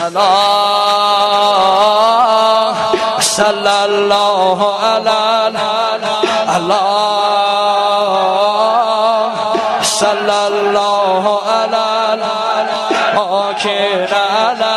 الله صلى الله على الله صلى الله على حاكم على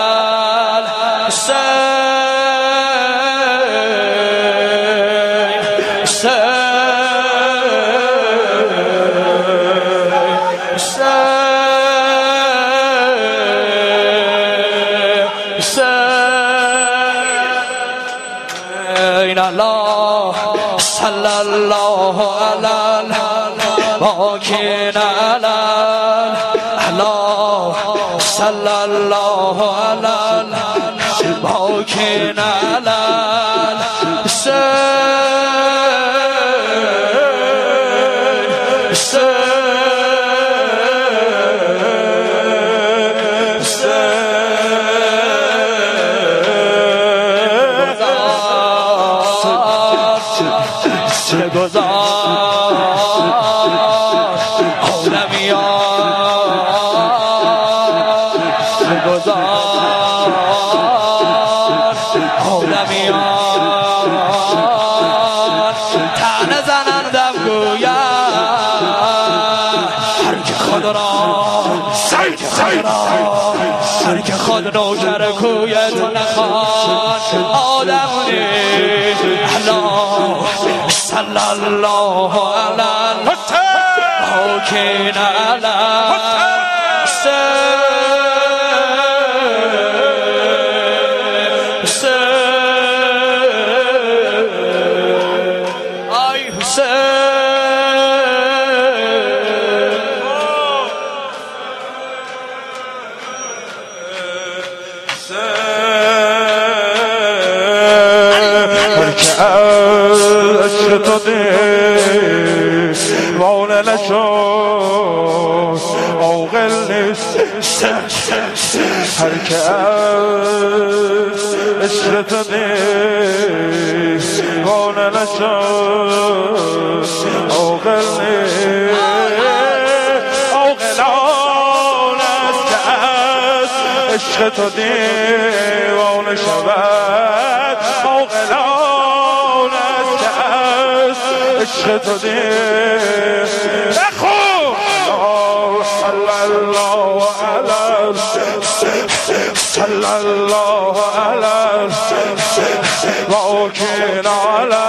الله صلى الله على الباكين على الله صلى الله على الباكين على هر که خود نوکر کوی تو نخواد آدم نیست الله صلی الله علی الحاکین علی مولا نشد عاقل نیست هر که از عشق تو نیست مولا نشد عاقل نیست عاقلان است که از عشق تو دیوانه شود عاقلان است که از عشق تو دیوانه صلى الله على الواكين على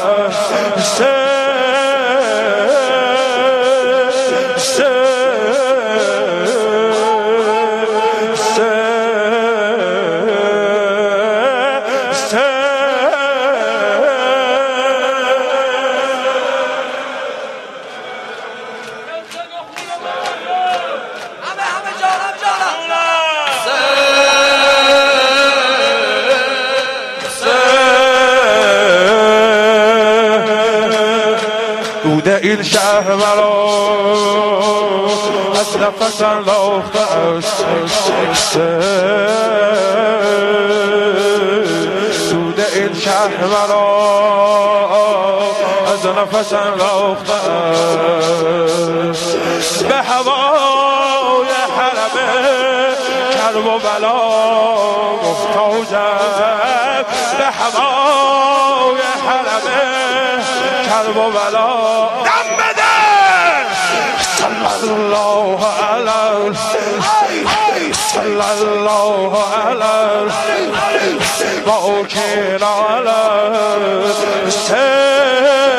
این شهر مرا از نفس انداخته است سود این شهر مرا از نفس انداخته است به هوای حرمه کرب و بلا محتاجم به هوای حرمه کرب و بلا دم بده صلی الله علیه صلی الله علیه باکر علیه